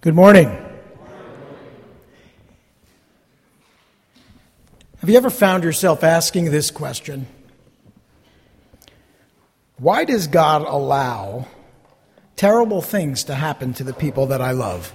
Good morning. Have you ever found yourself asking this question? Why does God allow terrible things to happen to the people that I love?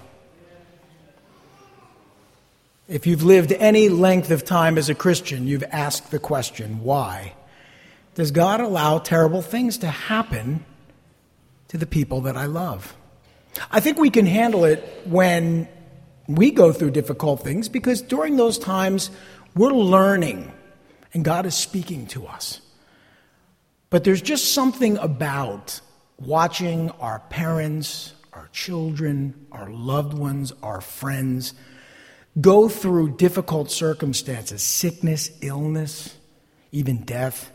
If you've lived any length of time as a Christian, you've asked the question, why does God allow terrible things to happen to the people that I love? I think we can handle it when we go through difficult things because during those times we're learning and God is speaking to us. But there's just something about watching our parents, our children, our loved ones, our friends go through difficult circumstances, sickness, illness, even death.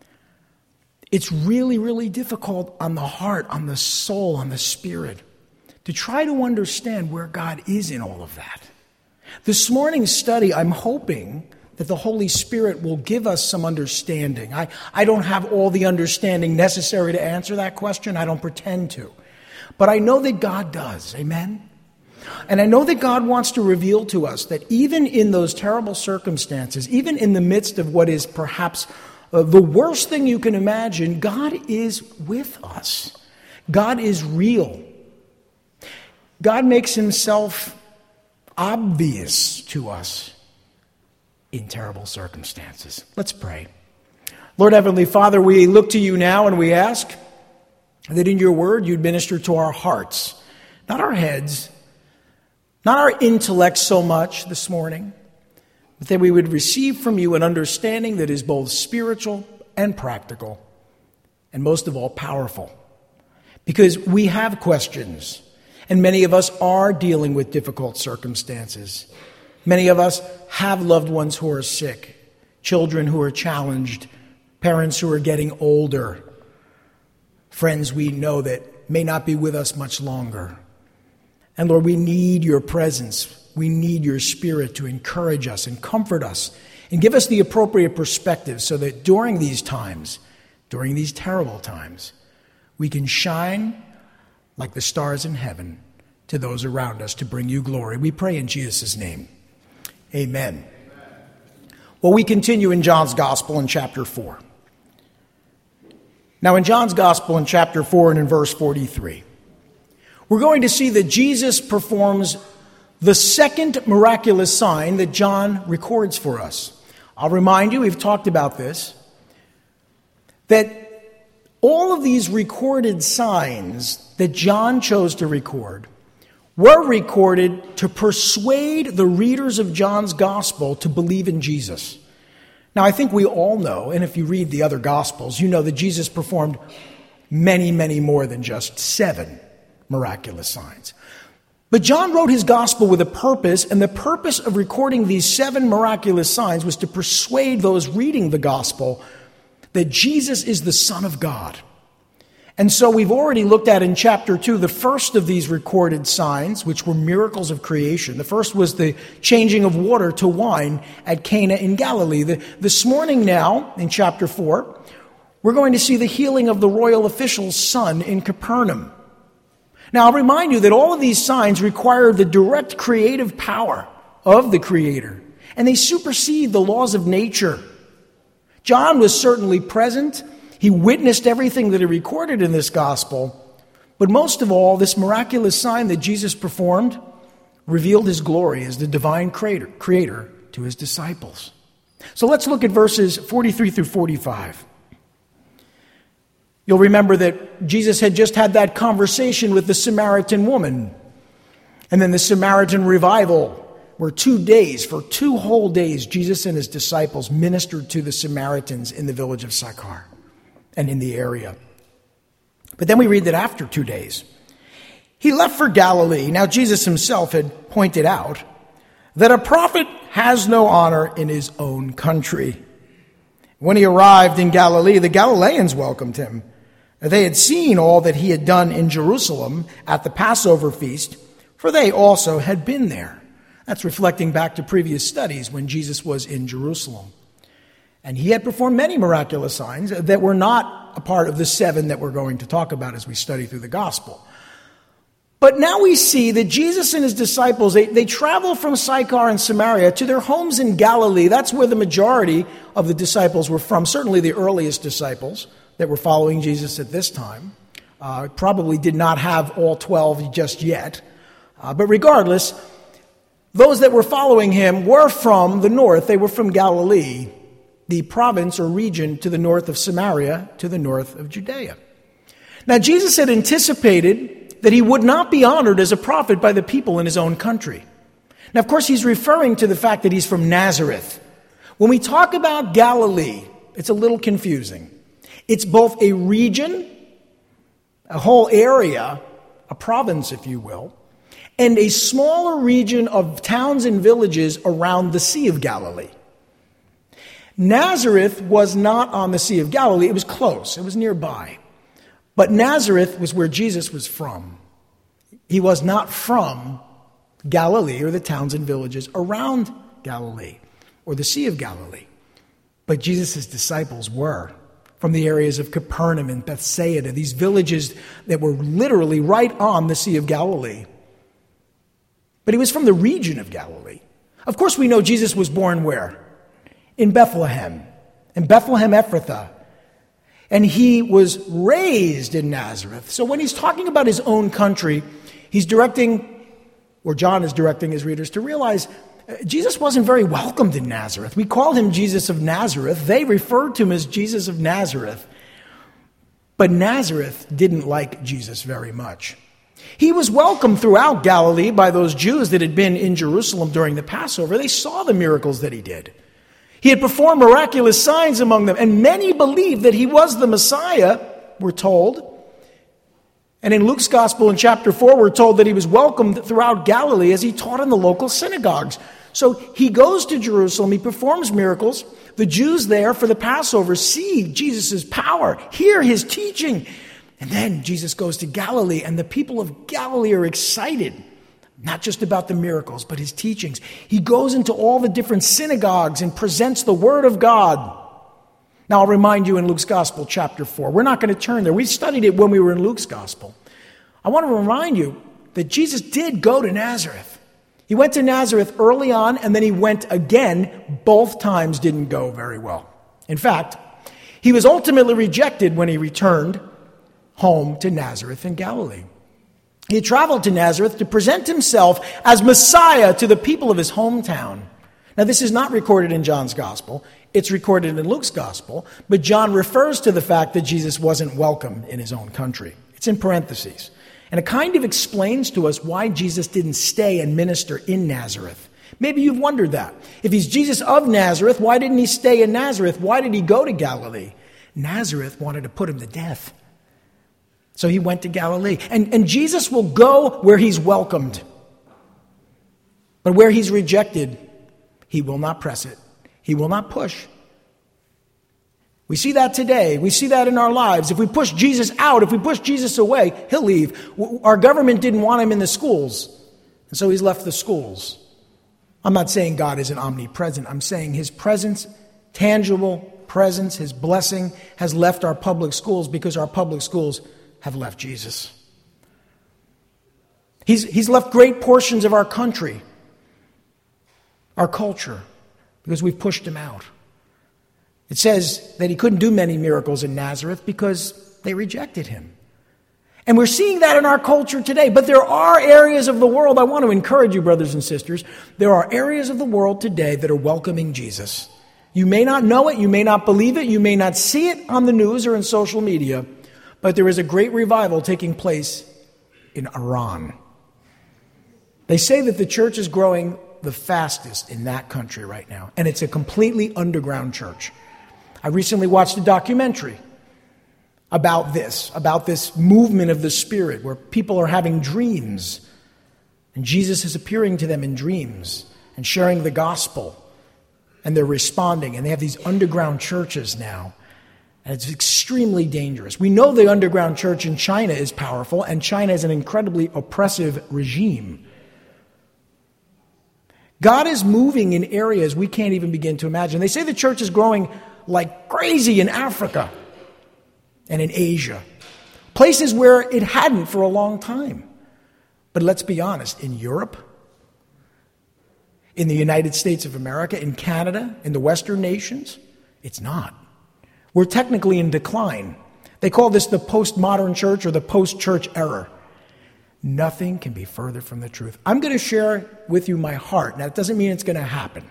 It's really, really difficult on the heart, on the soul, on the spirit, to try to understand where God is in all of that. This morning's study, I'm hoping that the Holy Spirit will give us some understanding. I don't have all the understanding necessary to answer that question. I don't pretend to. But I know that God does. Amen? And I know that God wants to reveal to us that even in those terrible circumstances, even in the midst of what is perhaps the worst thing you can imagine, God is with us. God is real. God makes himself obvious to us in terrible circumstances. Let's pray. Lord Heavenly Father, we look to you now and we ask that in your word you'd minister to our hearts, not our heads, not our intellect so much this morning, but that we would receive from you an understanding that is both spiritual and practical, and most of all, powerful. Because we have questions, and many of us are dealing with difficult circumstances. Many of us have loved ones who are sick, children who are challenged, parents who are getting older, friends we know that may not be with us much longer. And Lord, we need your presence. We need your Spirit to encourage us and comfort us and give us the appropriate perspective so that during these times, during these terrible times, we can shine like the stars in heaven to those around us to bring you glory. We pray in Jesus' name. Amen. Well, we continue in John's Gospel in chapter 4. Now, in John's Gospel in chapter 4 and in verse 43, we're going to see that Jesus performs the second miraculous sign that John records for us. I'll remind you, we've talked about this, that all of these recorded signs that John chose to record were recorded to persuade the readers of John's Gospel to believe in Jesus. Now, I think we all know, and if you read the other Gospels, you know that Jesus performed many, many more than just 7 miraculous signs. But John wrote his Gospel with a purpose, and the purpose of recording these 7 miraculous signs was to persuade those reading the Gospel that Jesus is the Son of God. And so we've already looked at in chapter 2 the first of these recorded signs, which were miracles of creation. The first was the changing of water to wine at Cana in Galilee. This morning now, in chapter 4, we're going to see the healing of the royal official's son in Capernaum. Now, I'll remind you that all of these signs require the direct creative power of the Creator, and they supersede the laws of nature. John was certainly present. He witnessed everything that he recorded in this gospel. But most of all, this miraculous sign that Jesus performed revealed his glory as the divine creator to his disciples. So let's look at verses 43 through 45. You'll remember that Jesus had just had that conversation with the Samaritan woman. And then the Samaritan revival, where 2 days, for 2 whole days, Jesus and his disciples ministered to the Samaritans in the village of Sychar and in the area. But then we read that after 2 days, he left for Galilee. Now, Jesus himself had pointed out that a prophet has no honor in his own country. When he arrived in Galilee, the Galileans welcomed him. They had seen all that he had done in Jerusalem at the Passover feast, for they also had been there. That's reflecting back to previous studies when Jesus was in Jerusalem. And he had performed many miraculous signs that were not a part of the 7 that we're going to talk about as we study through the gospel. But now we see that Jesus and his disciples, they travel from Sychar and Samaria to their homes in Galilee. That's where the majority of the disciples were from, certainly the earliest disciples that were following Jesus at this time. Probably did not have all 12 just yet. But regardless, those that were following him were from the north. They were from Galilee, the province or region to the north of Samaria, to the north of Judea. Now, Jesus had anticipated that he would not be honored as a prophet by the people in his own country. Now, of course, he's referring to the fact that he's from Nazareth. When we talk about Galilee, it's a little confusing. It's both a region, a whole area, a province, if you will, and a smaller region of towns and villages around the Sea of Galilee. Nazareth was not on the Sea of Galilee. It was close. It was nearby. But Nazareth was where Jesus was from. He was not from Galilee or the towns and villages around Galilee or the Sea of Galilee. But Jesus' disciples were from the areas of Capernaum and Bethsaida, these villages that were literally right on the Sea of Galilee. But he was from the region of Galilee. Of course, we know Jesus was born where? In Bethlehem Ephrathah. And he was raised in Nazareth. So when he's talking about his own country, he's directing, or John is directing his readers to realize Jesus wasn't very welcomed in Nazareth. We call him Jesus of Nazareth. They referred to him as Jesus of Nazareth. But Nazareth didn't like Jesus very much. He was welcomed throughout Galilee by those Jews that had been in Jerusalem during the Passover. They saw the miracles that he did. He had performed miraculous signs among them, and many believed that he was the Messiah, we're told. And in Luke's Gospel in chapter 4, we're told that he was welcomed throughout Galilee as he taught in the local synagogues. So he goes to Jerusalem, he performs miracles. The Jews there for the Passover see Jesus' power, hear his teaching. And then Jesus goes to Galilee, and the people of Galilee are excited. Not just about the miracles, but his teachings. He goes into all the different synagogues and presents the word of God. Now, I'll remind you in Luke's Gospel, chapter 4. We're not going to turn there. We studied it when we were in Luke's Gospel. I want to remind you that Jesus did go to Nazareth. He went to Nazareth early on, and then he went again. Both times didn't go very well. In fact, he was ultimately rejected when he returned home to Nazareth in Galilee. He had traveled to Nazareth to present himself as Messiah to the people of his hometown. Now, this is not recorded in John's Gospel. It's recorded in Luke's Gospel. But John refers to the fact that Jesus wasn't welcome in his own country. It's in parentheses. And it kind of explains to us why Jesus didn't stay and minister in Nazareth. Maybe you've wondered that. If he's Jesus of Nazareth, why didn't he stay in Nazareth? Why did he go to Galilee? Nazareth wanted to put him to death. So he went to Galilee. And Jesus will go where he's welcomed. But where he's rejected, he will not press it. He will not push. We see that today. We see that in our lives. If we push Jesus out, if we push Jesus away, he'll leave. Our government didn't want him in the schools, and so he's left the schools. I'm not saying God isn't omnipresent. I'm saying his presence, tangible presence, his blessing has left our public schools because our public schools have left Jesus. He's left great portions of our country, our culture, because we've pushed him out. It says that he couldn't do many miracles in Nazareth because they rejected him. And we're seeing that in our culture today. But there are areas of the world, I want to encourage you, brothers and sisters, there are areas of the world today that are welcoming Jesus. You may not know it, you may not believe it, you may not see it on the news or in social media, but there is a great revival taking place in Iran. They say that the church is growing the fastest in that country right now, and it's a completely underground church. I recently watched a documentary about this movement of the Spirit, where people are having dreams, and Jesus is appearing to them in dreams and sharing the gospel, and they're responding, and they have these underground churches now. And it's extremely dangerous. We know the underground church in China is powerful, and China is an incredibly oppressive regime. God is moving in areas we can't even begin to imagine. They say the church is growing like crazy in Africa and in Asia, places where it hadn't for a long time. But let's be honest, in Europe, in the United States of America, in Canada, in the Western nations, it's not. We're technically in decline. They call this the postmodern church or the post-church era. Nothing can be further from the truth. I'm going to share with you my heart. Now, it doesn't mean it's going to happen.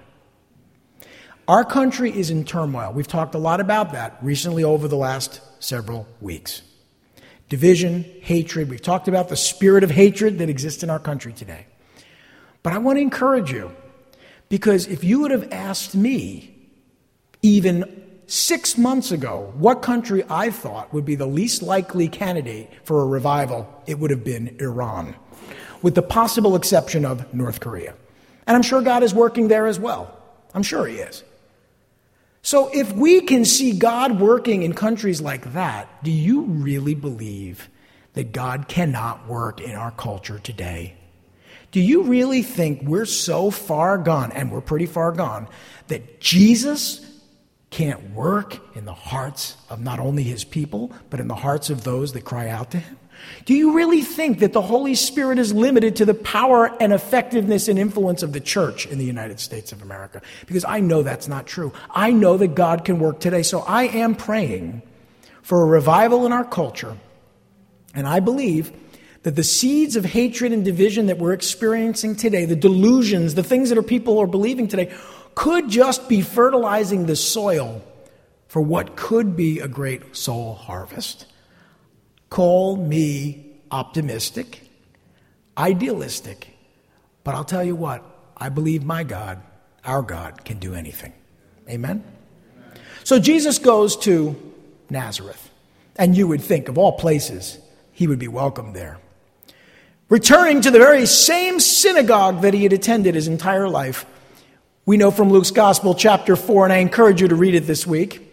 Our country is in turmoil. We've talked a lot about that recently over the last several weeks. Division, hatred. We've talked about the spirit of hatred that exists in our country today. But I want to encourage you, because if you would have asked me even 6 months ago what country I thought would be the least likely candidate for a revival, it would have been Iran, with the possible exception of North Korea. And I'm sure God is working there as well. I'm sure he is. So if we can see God working in countries like that, do you really believe that God cannot work in our culture today? Do you really think we're so far gone, and we're pretty far gone, that Jesus can't work in the hearts of not only his people, but in the hearts of those that cry out to him? Do you really think that the Holy Spirit is limited to the power and effectiveness and influence of the church in the United States of America? Because I know that's not true. I know that God can work today. So I am praying for a revival in our culture. And I believe that the seeds of hatred and division that we're experiencing today, the delusions, the things that people are believing today, could just be fertilizing the soil for what could be a great soul harvest. Call me optimistic, idealistic, but I'll tell you what, I believe my God, our God, can do anything. Amen? So Jesus goes to Nazareth, and you would think, of all places, he would be welcome there. Returning to the very same synagogue that he had attended his entire life, we know from Luke's Gospel, chapter 4, and I encourage you to read it this week,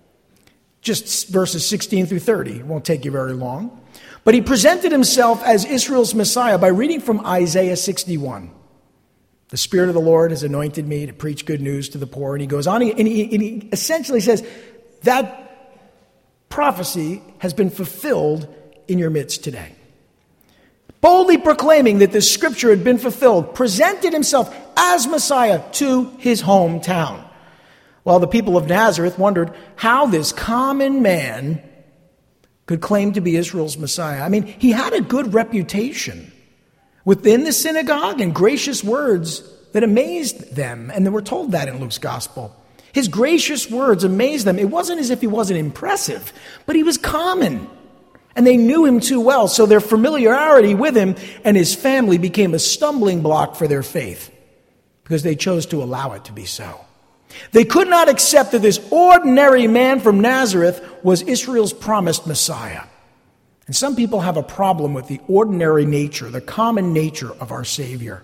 just verses 16 through 30. It won't take you very long. But he presented himself as Israel's Messiah by reading from Isaiah 61. The Spirit of the Lord has anointed me to preach good news to the poor. And he goes on, and he essentially says, that prophecy has been fulfilled in your midst today. Boldly proclaiming that this scripture had been fulfilled, presented himself as Messiah to his hometown. While the people of Nazareth wondered how this common man could claim to be Israel's Messiah. I mean, he had a good reputation within the synagogue and gracious words that amazed them. And they were told that in Luke's Gospel. His gracious words amazed them. It wasn't as if he wasn't impressive, but he was common. And they knew him too well, so their familiarity with him and his family became a stumbling block for their faith because they chose to allow it to be so. They could not accept that this ordinary man from Nazareth was Israel's promised Messiah. And some people have a problem with the ordinary nature, the common nature of our Savior.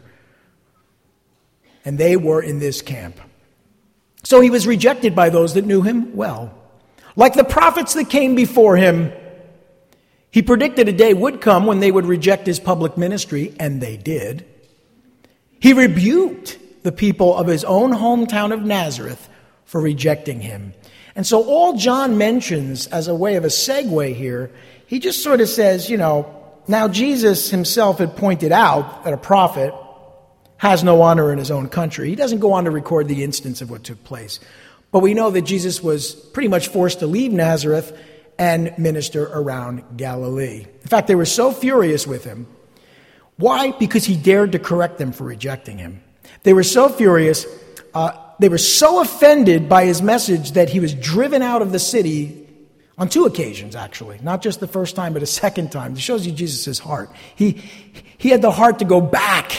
And they were in this camp. So he was rejected by those that knew him well. Like the prophets that came before him, he predicted a day would come when they would reject his public ministry, and they did. He rebuked the people of his own hometown of Nazareth for rejecting him. And so all John mentions as a way of a segue here, he just sort of says, now Jesus himself had pointed out that a prophet has no honor in his own country. He doesn't go on to record the instance of what took place. But we know that Jesus was pretty much forced to leave Nazareth and minister around Galilee. In fact, they were so furious with him. Why? Because he dared to correct them for rejecting him. They were so furious, they were so offended by his message that he was driven out of the city on 2 occasions, actually. Not just the first time, but a second time. It shows you Jesus' heart. He had the heart to go back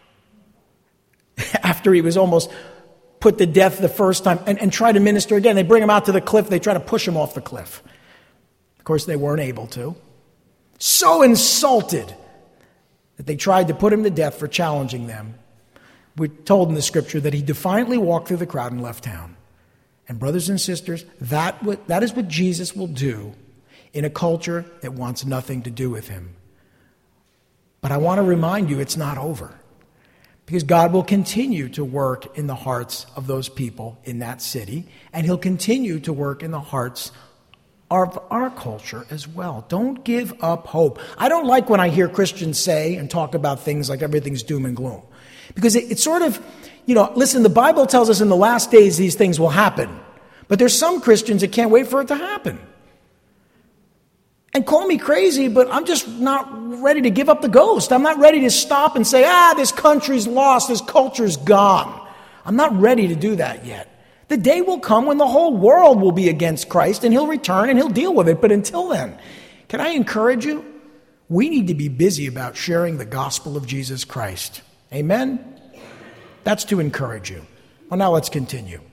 after he was almost put to death the first time and try to minister again. They bring him out to the cliff. They try to push him off the cliff. Of course, they weren't able to. So insulted that they tried to put him to death for challenging them. We're told in the scripture that he defiantly walked through the crowd and left town. And brothers and sisters, that is what Jesus will do in a culture that wants nothing to do with him. But I want to remind you, it's not over. Because God will continue to work in the hearts of those people in that city. And he'll continue to work in the hearts of our culture as well. Don't give up hope. I don't like when I hear Christians say and talk about things like everything's doom and gloom. Because it's sort of, listen, the Bible tells us in the last days these things will happen. But there's some Christians that can't wait for it to happen. And call me crazy, but I'm just not ready to give up the ghost. I'm not ready to stop and say, this country's lost, this culture's gone. I'm not ready to do that yet. The day will come when the whole world will be against Christ and he'll return and he'll deal with it. But until then, can I encourage you? We need to be busy about sharing the gospel of Jesus Christ. Amen? That's to encourage you. Well, now let's continue.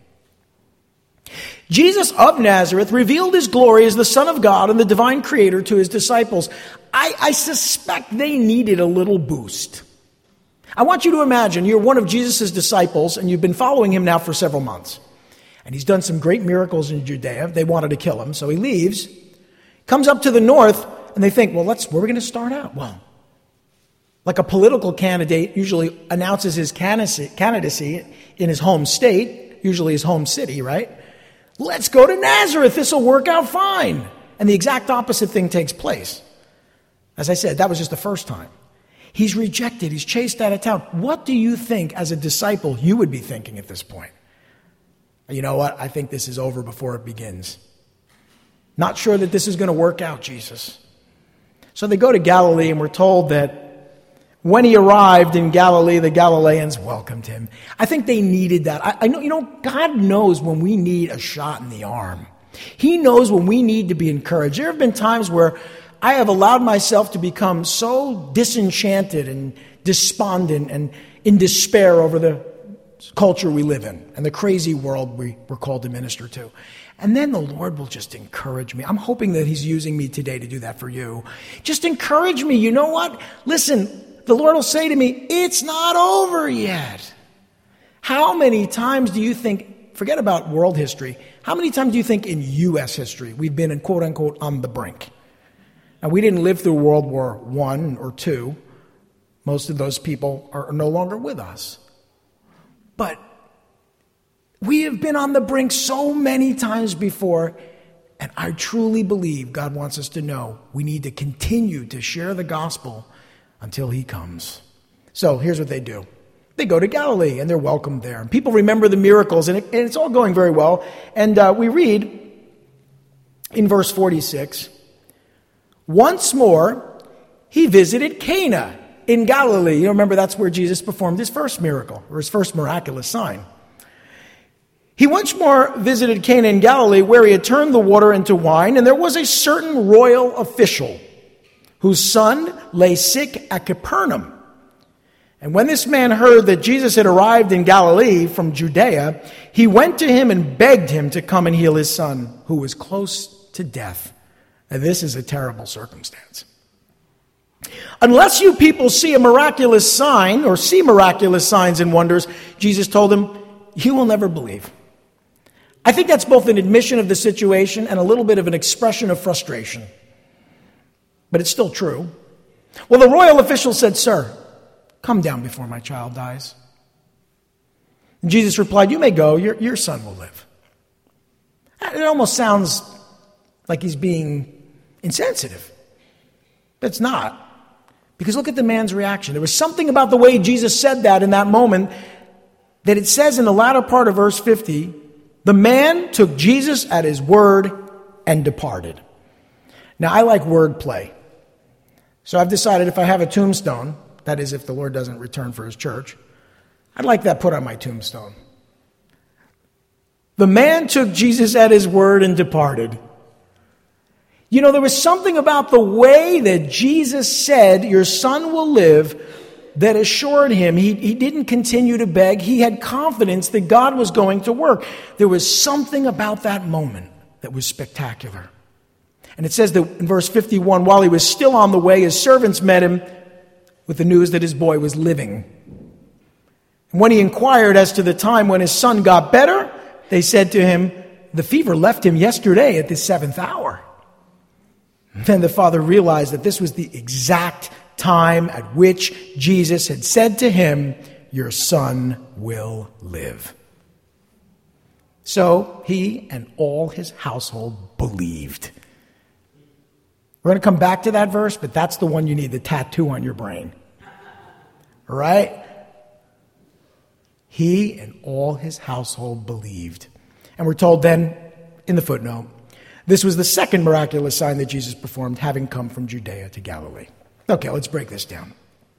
Jesus of Nazareth revealed his glory as the Son of God and the divine creator to his disciples. I suspect they needed a little boost. I want you to imagine you're one of Jesus' disciples and you've been following him now for several months. And he's done some great miracles in Judea. They wanted to kill him, so he leaves, comes up to the north, and they think, where are we going to start out? Well, like a political candidate usually announces his candidacy in his home state, usually his home city, right? Let's go to Nazareth. This will work out fine. And the exact opposite thing takes place. As I said, that was just the first time. He's rejected. He's chased out of town. What do you think as a disciple you would be thinking at this point? You know what? I think this is over before it begins. Not sure that this is going to work out, Jesus. So they go to Galilee, and we're told that when he arrived in Galilee, the Galileans welcomed him. I think they needed that. I know, God knows when we need a shot in the arm. He knows when we need to be encouraged. There have been times where I have allowed myself to become so disenchanted and despondent and in despair over the culture we live in and the crazy world we're called to minister to. And then the Lord will just encourage me. I'm hoping that he's using me today to do that for you. Just encourage me. You know what? Listen, the Lord will say to me, it's not over yet. How many times do you think, forget about world history, how many times do you think in U.S. history we've been in quote unquote on the brink? Now, we didn't live through World War I or II. Most of those people are no longer with us. But we have been on the brink so many times before, and I truly believe God wants us to know we need to continue to share the gospel until he comes. So here's what they do. They go to Galilee, and they're welcomed there. And people remember the miracles, and it's all going very well. And we read in verse 46, once more, he visited Cana in Galilee. You remember that's where Jesus performed his first miracle, or his first miraculous sign. He once more visited Cana in Galilee, where he had turned the water into wine, and there was a certain royal official whose son lay sick at Capernaum. And when this man heard that Jesus had arrived in Galilee from Judea, he went to him and begged him to come and heal his son, who was close to death. And this is a terrible circumstance. Unless you people see a miraculous sign or see miraculous signs and wonders, Jesus told them, you will never believe. I think that's both an admission of the situation and a little bit of an expression of frustration. But it's still true. Well, the royal official said, sir, come down before my child dies. And Jesus replied, you may go, your son will live. It almost sounds like he's being insensitive. But it's not. Because look at the man's reaction. There was something about the way Jesus said that in that moment that it says in the latter part of verse 50, the man took Jesus at his word and departed. Now, I like wordplay. So I've decided if I have a tombstone, that is if the Lord doesn't return for his church, I'd like that put on my tombstone. The man took Jesus at his word and departed. You know, there was something about the way that Jesus said, your son will live, that assured him he didn't continue to beg. He had confidence that God was going to work. There was something about that moment that was spectacular. And it says that in verse 51, while he was still on the way, his servants met him with the news that his boy was living. And when he inquired as to the time when his son got better, they said to him, the fever left him yesterday at the 7th hour. Then the father realized that this was the exact time at which Jesus had said to him, your son will live. So he and all his household believed. We're going to come back to that verse, but that's the one you need the tattoo on your brain. All right? He and all his household believed. And we're told then, in the footnote, this was the second miraculous sign that Jesus performed, having come from Judea to Galilee. Okay, let's break this down.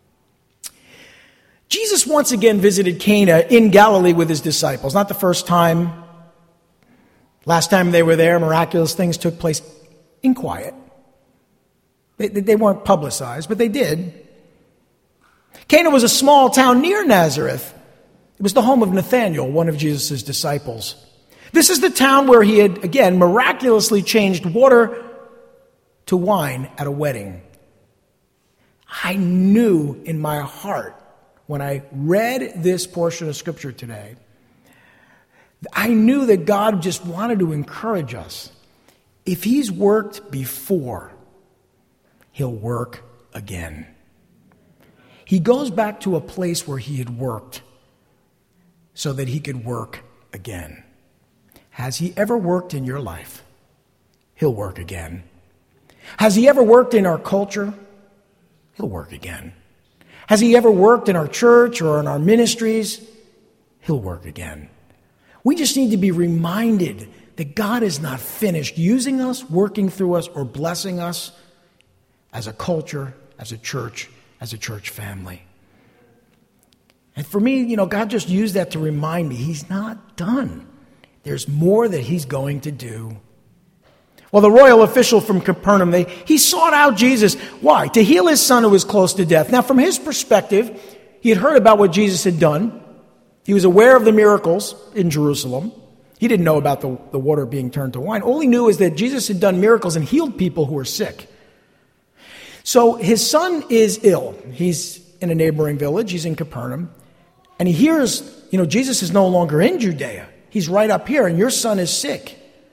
Jesus once again visited Cana in Galilee with his disciples. Not the first time. Last time they were there, miraculous things took place in quiet. They weren't publicized, but they did. Cana was a small town near Nazareth. It was the home of Nathanael, one of Jesus' disciples. This is the town where he had, again, miraculously changed water to wine at a wedding. I knew in my heart when I read this portion of Scripture today, I knew that God just wanted to encourage us. If he's worked before, he'll work again. He goes back to a place where he had worked so that he could work again. Has he ever worked in your life? He'll work again. Has he ever worked in our culture? He'll work again. Has he ever worked in our church or in our ministries? He'll work again. We just need to be reminded that God is not finished using us, working through us, or blessing us as a culture, as a church family. And for me, God just used that to remind me he's not done. There's more that he's going to do. Well, the royal official from Capernaum, he sought out Jesus. Why? To heal his son who was close to death. Now, from his perspective, he had heard about what Jesus had done. He was aware of the miracles in Jerusalem. He didn't know about the water being turned to wine. All he knew is that Jesus had done miracles and healed people who were sick. So his son is ill. He's in a neighboring village. He's in Capernaum. And he hears, Jesus is no longer in Judea. He's right up here, and your son is sick.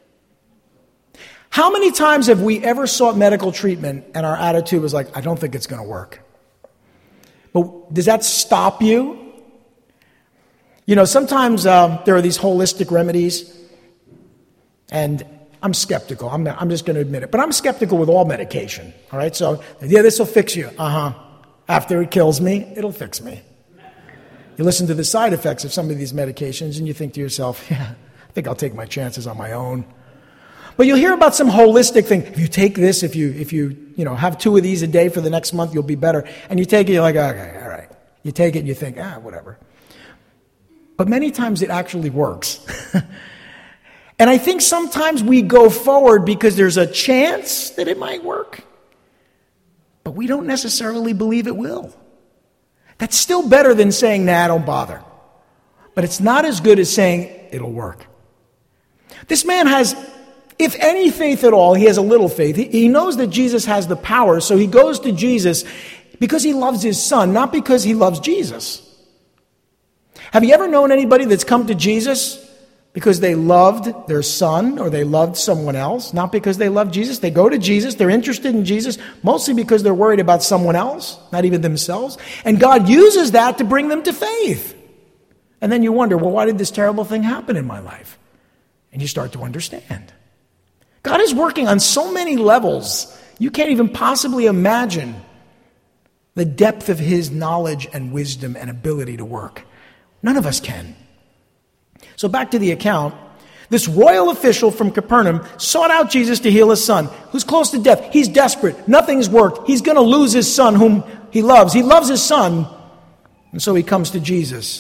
How many times have we ever sought medical treatment and our attitude was like, I don't think it's going to work? But does that stop you? Sometimes there are these holistic remedies, and I'm skeptical. I'm just going to admit it. But I'm skeptical with all medication, all right? So, this will fix you. After it kills me, it'll fix me. You listen to the side effects of some of these medications, and you think to yourself, I think I'll take my chances on my own. But you'll hear about some holistic thing. If you take this, if you have 2 of these a day for the next month, you'll be better. And you take it, you're like, okay, all right. You take it, and you think, whatever. But many times it actually works. And I think sometimes we go forward because there's a chance that it might work, but we don't necessarily believe it will. That's still better than saying, nah, don't bother. But it's not as good as saying, it'll work. This man has, if any faith at all, he has a little faith. He knows that Jesus has the power, so he goes to Jesus because he loves his son, not because he loves Jesus. Have you ever known anybody that's come to Jesus because they loved their son or they loved someone else, not because they love Jesus? They go to Jesus, they're interested in Jesus, mostly because they're worried about someone else, not even themselves. And God uses that to bring them to faith. And then you wonder, well, why did this terrible thing happen in my life? And you start to understand. God is working on so many levels, you can't even possibly imagine the depth of his knowledge and wisdom and ability to work. None of us can. So back to the account. This royal official from Capernaum sought out Jesus to heal his son, who's close to death. He's desperate. Nothing's worked. He's going to lose his son whom he loves. He loves his son. And so he comes to Jesus.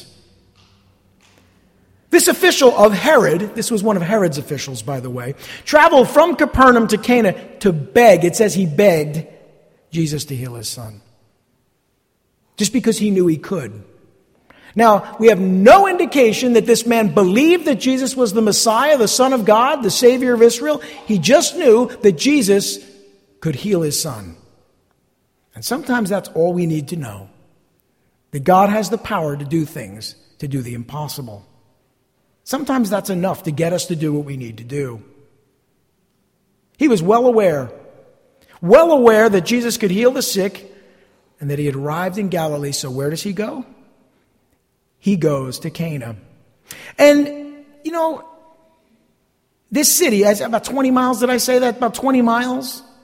This official of Herod, this was one of Herod's officials, by the way, traveled from Capernaum to Cana to beg. It says he begged Jesus to heal his son. Just because he knew he could. Now, we have no indication that this man believed that Jesus was the Messiah, the Son of God, the Savior of Israel. He just knew that Jesus could heal his son. And sometimes that's all we need to know. That God has the power to do things, to do the impossible. Sometimes that's enough to get us to do what we need to do. He was well aware that Jesus could heal the sick and that he had arrived in Galilee. So where does he go? He goes to Cana. And, this city, about 20 miles, did I say that? About 20 miles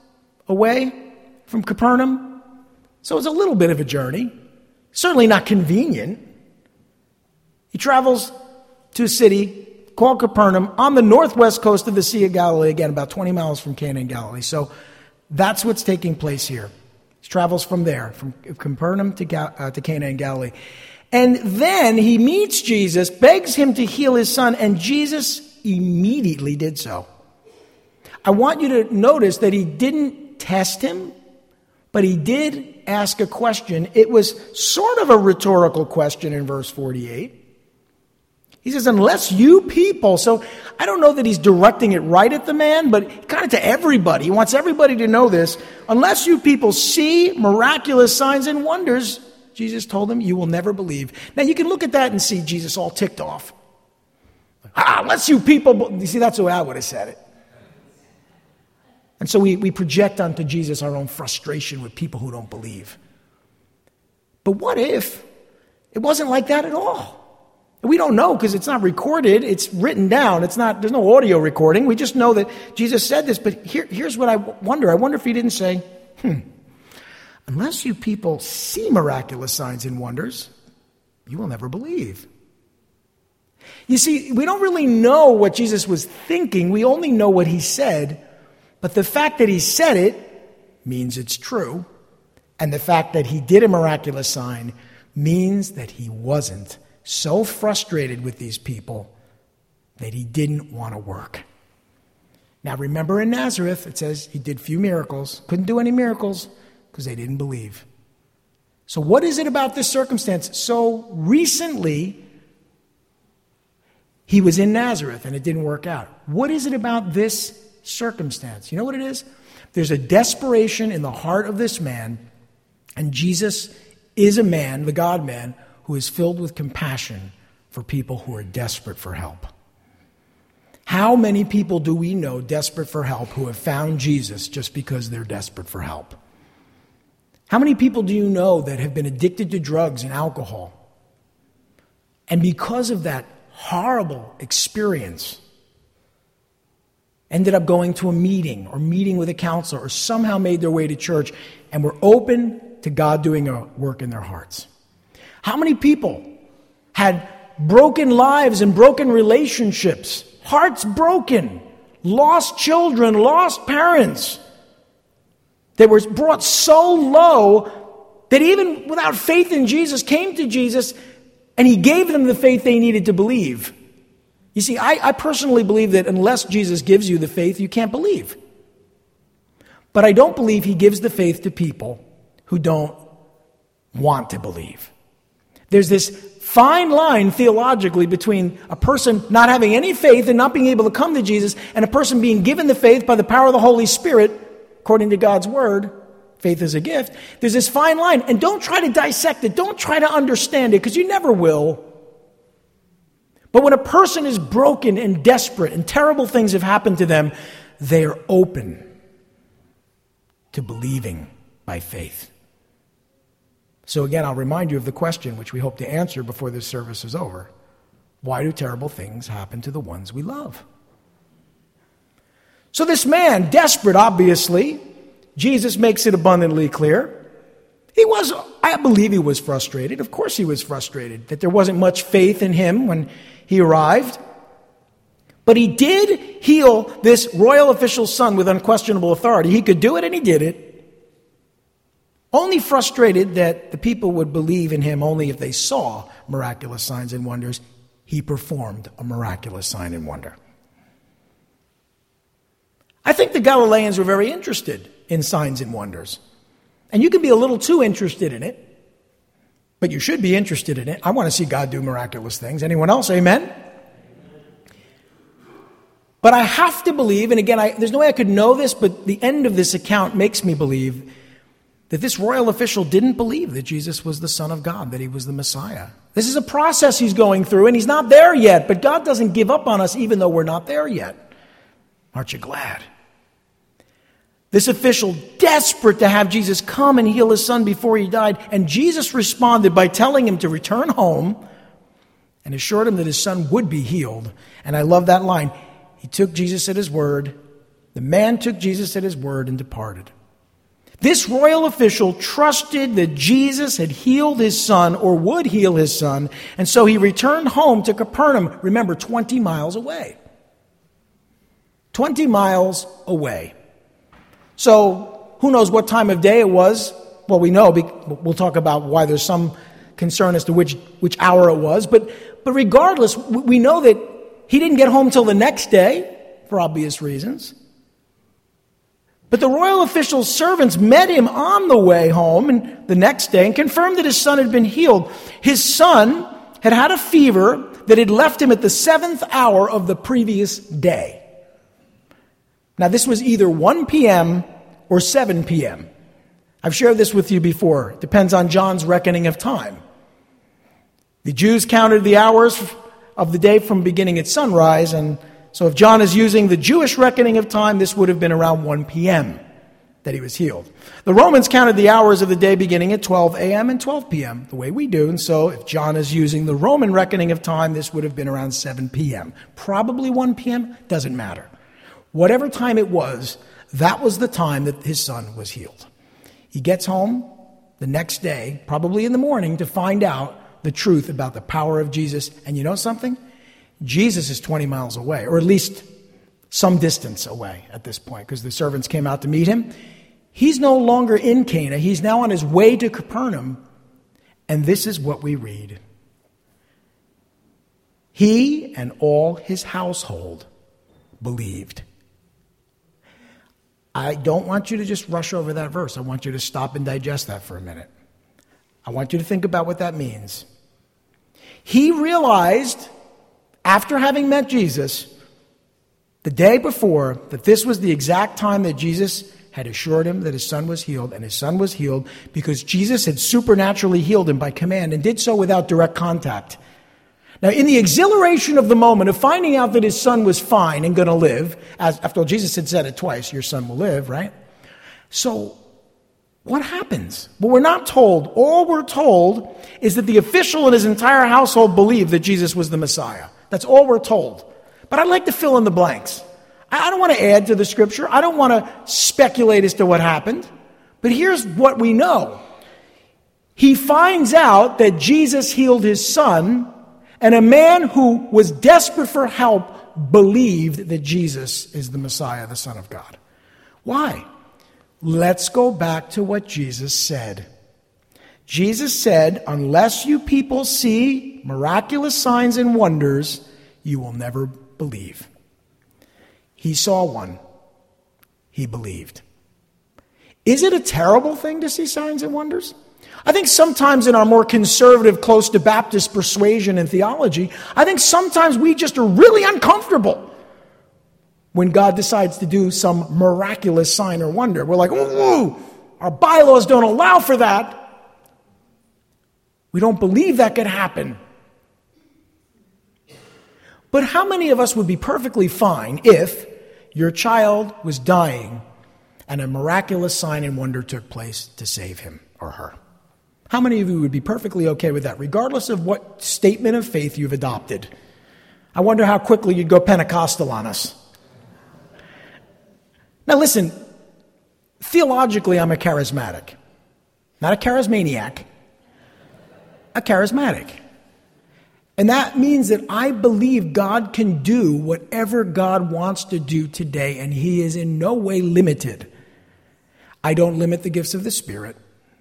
away from Capernaum. So it's a little bit of a journey. Certainly not convenient. He travels to a city called Capernaum on the northwest coast of the Sea of Galilee, again, about 20 miles from Cana in Galilee. So that's what's taking place here. He travels from there, from Capernaum to Cana in Galilee. And then he meets Jesus, begs him to heal his son, and Jesus immediately did so. I want you to notice that he didn't test him, but he did ask a question. It was sort of a rhetorical question in verse 48. He says, unless you people, so I don't know that he's directing it right at the man, but kind of to everybody. He wants everybody to know this. Unless you people see miraculous signs and wonders, Jesus told them, you will never believe. Now you can look at that and see Jesus all ticked off. Unless you people, you see, that's the way I would have said it. And so we project onto Jesus our own frustration with people who don't believe. But what if it wasn't like that at all? We don't know because it's not recorded. It's written down. There's no audio recording. We just know that Jesus said this. But here's what I wonder. I wonder if he didn't say, unless you people see miraculous signs and wonders, you will never believe. You see, we don't really know what Jesus was thinking. We only know what he said. But the fact that he said it means it's true. And the fact that he did a miraculous sign means that he wasn't so frustrated with these people that he didn't want to work. Now remember in Nazareth, it says he did few miracles, couldn't do any miracles because they didn't believe. So what is it about this circumstance? So recently, he was in Nazareth and it didn't work out. What is it about this circumstance? You know what it is? There's a desperation in the heart of this man, and Jesus is a man, the God-man, who is filled with compassion for people who are desperate for help. How many people do we know desperate for help who have found Jesus just because they're desperate for help? How many people do you know that have been addicted to drugs and alcohol? And because of that horrible experience, ended up going to a meeting or meeting with a counselor or somehow made their way to church and were open to God doing a work in their hearts? How many people had broken lives and broken relationships, hearts broken, lost children, lost parents? They were brought so low that even without faith in Jesus, came to Jesus and he gave them the faith they needed to believe. You see, I personally believe that unless Jesus gives you the faith, you can't believe. But I don't believe he gives the faith to people who don't want to believe. There's this fine line theologically between a person not having any faith and not being able to come to Jesus and a person being given the faith by the power of the Holy Spirit, according to God's word. Faith is a gift. There's this fine line, and don't try to dissect it. Don't try to understand it, because you never will. But when a person is broken and desperate and terrible things have happened to them, they are open to believing by faith. So again, I'll remind you of the question which we hope to answer before this service is over. Why do terrible things happen to the ones we love? So this man, desperate obviously, Jesus makes it abundantly clear. I believe he was frustrated. Of course he was frustrated that there wasn't much faith in him when he arrived. But he did heal this royal official's son with unquestionable authority. He could do it and he did it. Only frustrated that the people would believe in him only if they saw miraculous signs and wonders. He performed a miraculous sign and wonder. I think the Galileans were very interested in signs and wonders. And you can be a little too interested in it, but you should be interested in it. I want to see God do miraculous things. Anyone else? Amen? But I have to believe, and again, there's no way I could know this, but the end of this account makes me believe that this royal official didn't believe that Jesus was the Son of God, that he was the Messiah. This is a process he's going through, and he's not there yet, but God doesn't give up on us even though we're not there yet. Aren't you glad? This official, desperate to have Jesus come and heal his son before he died, and Jesus responded by telling him to return home and assured him that his son would be healed. And I love that line. He took Jesus at his word. The man took Jesus at his word and departed. This royal official trusted that Jesus had healed his son or would heal his son, and so he returned home to Capernaum, remember, 20 miles away. 20 miles away. So, who knows what time of day it was? Well, we know, we'll talk about why there's some concern as to which hour it was, but regardless, we know that he didn't get home till the next day, for obvious reasons. But the royal official's servants met him on the way home and the next day and confirmed that his son had been healed. His son had had a fever that had left him at the 7th hour of the previous day. Now, this was either 1 p.m. or 7 p.m. I've shared this with you before. It depends on John's reckoning of time. The Jews counted the hours of the day from beginning at sunrise, and so if John is using the Jewish reckoning of time, this would have been around 1 p.m. that he was healed. The Romans counted the hours of the day beginning at 12 a.m. and 12 p.m., the way we do. And so if John is using the Roman reckoning of time, this would have been around 7 p.m. Probably 1 p.m., doesn't matter. Whatever time it was, that was the time that his son was healed. He gets home the next day, probably in the morning, to find out the truth about the power of Jesus. And you know something? Jesus is 20 miles away, or at least some distance away at this point, because the servants came out to meet him. He's no longer in Cana. He's now on his way to Capernaum. And this is what we read. He and all his household believed. I don't want you to just rush over that verse. I want you to stop and digest that for a minute. I want you to think about what that means. He realized, after having met Jesus, the day before, that this was the exact time that Jesus had assured him that his son was healed, and his son was healed because Jesus had supernaturally healed him by command and did so without direct contact. Now, in the exhilaration of the moment of finding out that his son was fine and going to live, as after all, Jesus had said it twice, your son will live, right? So, what happens? Well, we're not told. All we're told is that the official and his entire household believed that Jesus was the Messiah. That's all we're told. But I'd like to fill in the blanks. I don't want to add to the scripture. I don't want to speculate as to what happened. But here's what we know. He finds out that Jesus healed his son, and a man who was desperate for help believed that Jesus is the Messiah, the Son of God. Why? Let's go back to what Jesus said. Jesus said, unless you people see miraculous signs and wonders, you will never believe. He saw one. He believed. Is it a terrible thing to see signs and wonders? I think sometimes in our more conservative, close to Baptist persuasion and theology, I think sometimes we just are really uncomfortable when God decides to do some miraculous sign or wonder. We're like, ooh, our bylaws don't allow for that. We don't believe that could happen. But how many of us would be perfectly fine if your child was dying and a miraculous sign and wonder took place to save him or her? How many of you would be perfectly okay with that, regardless of what statement of faith you've adopted? I wonder how quickly you'd go Pentecostal on us. Now listen, theologically I'm a charismatic. Not a charismaniac, a charismatic. And that means that I believe God can do whatever God wants to do today, and He is in no way limited. I don't limit the gifts of the Spirit.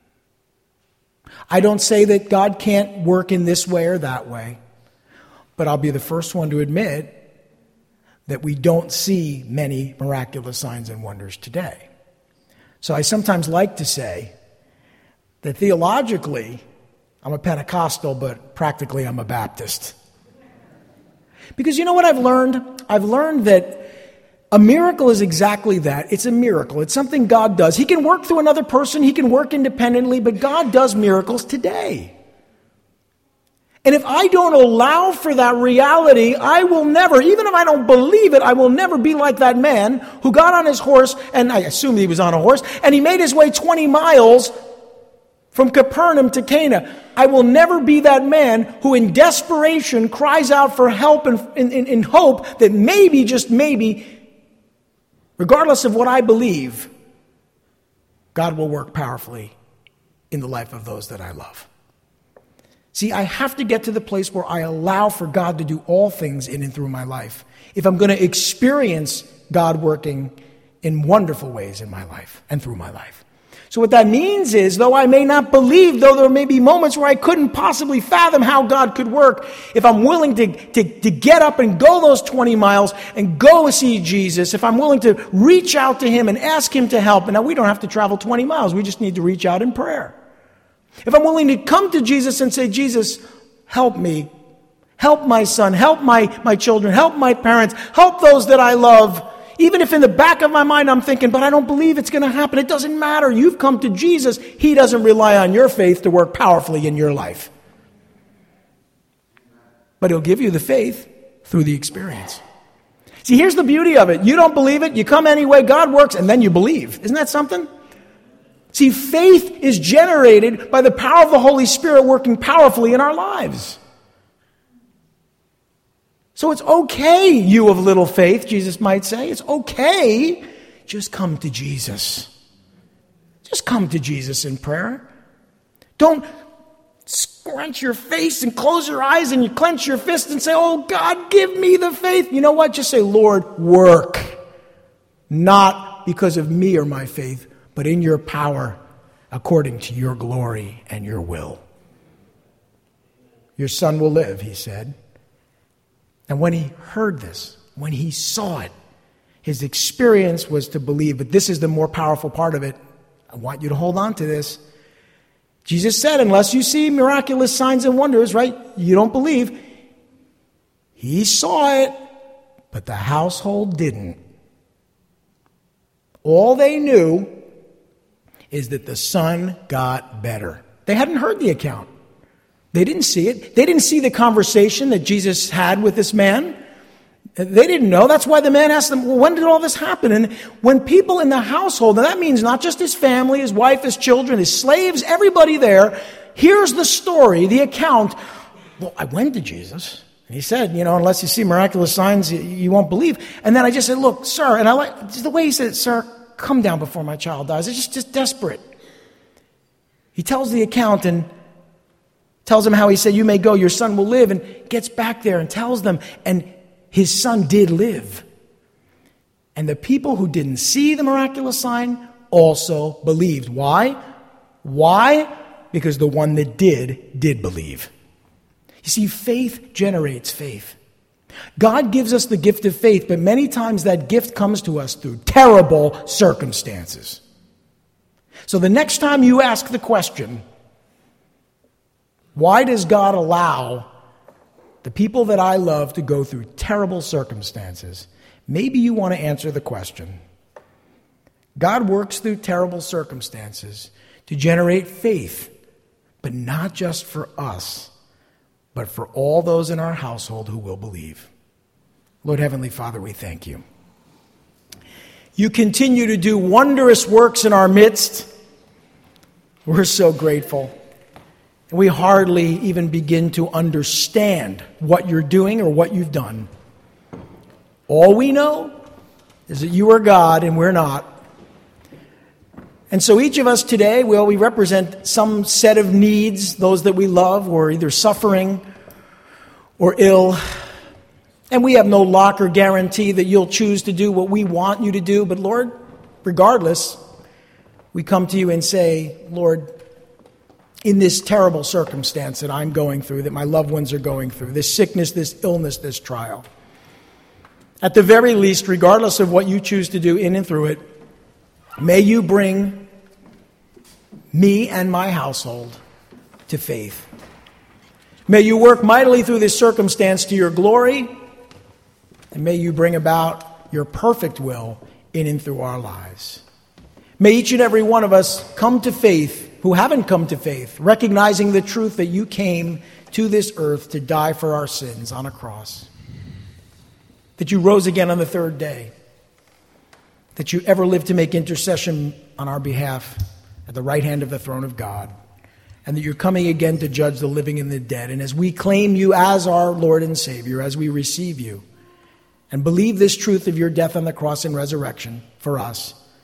I don't say that God can't work in this way or that way. But I'll be the first one to admit that we don't see many miraculous signs and wonders today. So I sometimes like to say that theologically, I'm a Pentecostal, but practically I'm a Baptist. Because you know what I've learned? I've learned that a miracle is exactly that. It's a miracle. It's something God does. He can work through another person. He can work independently, but God does miracles today. And if I don't allow for that reality, I will never, even if I don't believe it, I will never be like that man who got on his horse, and I assume he was on a horse, and he made his way 20 miles from Capernaum to Cana. I will never be that man who in desperation cries out for help and in hope that maybe, just maybe, regardless of what I believe, God will work powerfully in the life of those that I love. See, I have to get to the place where I allow for God to do all things in and through my life if I'm going to experience God working in wonderful ways in my life and through my life. So what that means is, though I may not believe, though there may be moments where I couldn't possibly fathom how God could work, if I'm willing to get up and go those 20 miles and go see Jesus, if I'm willing to reach out to him and ask him to help, and now we don't have to travel 20 miles, we just need to reach out in prayer. If I'm willing to come to Jesus and say, Jesus, help me, help my son, help my children, help my parents, help those that I love, even if in the back of my mind I'm thinking, but I don't believe it's going to happen. It doesn't matter. You've come to Jesus. He doesn't rely on your faith to work powerfully in your life. But he'll give you the faith through the experience. See, here's the beauty of it. You don't believe it. You come anyway. God works, and then you believe. Isn't that something? See, faith is generated by the power of the Holy Spirit working powerfully in our lives. So it's okay, you of little faith, Jesus might say. It's okay. Just come to Jesus. Just come to Jesus in prayer. Don't scrunch your face and close your eyes and you clench your fist and say, oh, God, give me the faith. You know what? Just say, Lord, work. Not because of me or my faith, but in your power, according to your glory and your will. Your son will live, he said. And when he heard this, when he saw it, his experience was to believe. But this is the more powerful part of it. I want you to hold on to this. Jesus said, unless you see miraculous signs and wonders, right, you don't believe. He saw it, but the household didn't. All they knew is that the son got better. They hadn't heard the account. They didn't see it. They didn't see the conversation that Jesus had with this man. They didn't know. That's why the man asked them, well, when did all this happen? And when people in the household, and that means not just his family, his wife, his children, his slaves, everybody there, here's the story, the account. Well, I went to Jesus, and he said, unless you see miraculous signs, you won't believe. And then I just said, look, sir, and I like the way he said, sir, come down before my child dies. It's just desperate. He tells the account and tells him how he said, you may go, your son will live, and gets back there and tells them, and his son did live. And the people who didn't see the miraculous sign also believed. Why? Why? Because the one that did believe. You see, faith generates faith. God gives us the gift of faith, but many times that gift comes to us through terrible circumstances. So the next time you ask the question, why does God allow the people that I love to go through terrible circumstances? Maybe you want to answer the question. God works through terrible circumstances to generate faith, but not just for us, but for all those in our household who will believe. Lord Heavenly Father, we thank you. You continue to do wondrous works in our midst. We're so grateful. We hardly even begin to understand what you're doing or what you've done. All we know is that you are God and we're not. And so each of us today, we represent some set of needs, those that we love, or either suffering or ill. And we have no lock or guarantee that you'll choose to do what we want you to do. But Lord, regardless, we come to you and say, Lord, in this terrible circumstance that I'm going through, that my loved ones are going through, this sickness, this illness, this trial, at the very least, regardless of what you choose to do in and through it, may you bring me and my household to faith. May you work mightily through this circumstance to your glory, and may you bring about your perfect will in and through our lives. May each and every one of us come to faith, who haven't come to faith, recognizing the truth that you came to this earth to die for our sins on a cross, that you rose again on the third day, that you ever lived to make intercession on our behalf at the right hand of the throne of God, and that you're coming again to judge the living and the dead. And as we claim you as our Lord and Savior, as we receive you and believe this truth of your death on the cross and resurrection for us,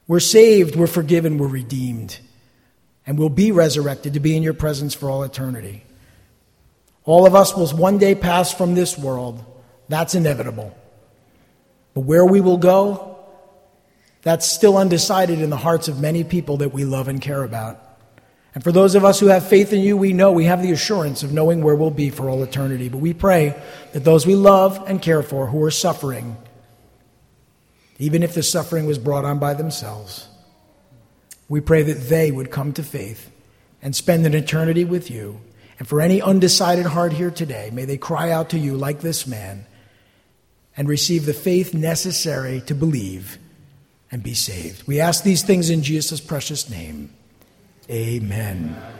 We're saved, we're forgiven, we're redeemed, and we'll be resurrected to be in your presence for all eternity. All of us will one day pass from this world. That's inevitable. But where we will go, that's still undecided in the hearts of many people that we love and care about. And for those of us who have faith in you, we know we have the assurance of knowing where we'll be for all eternity. But we pray that those we love and care for who are suffering, even if the suffering was brought on by themselves, we pray that they would come to faith and spend an eternity with you. And for any undecided heart here today, may they cry out to you like this man and receive the faith necessary to believe and be saved. We ask these things in Jesus' precious name. Amen.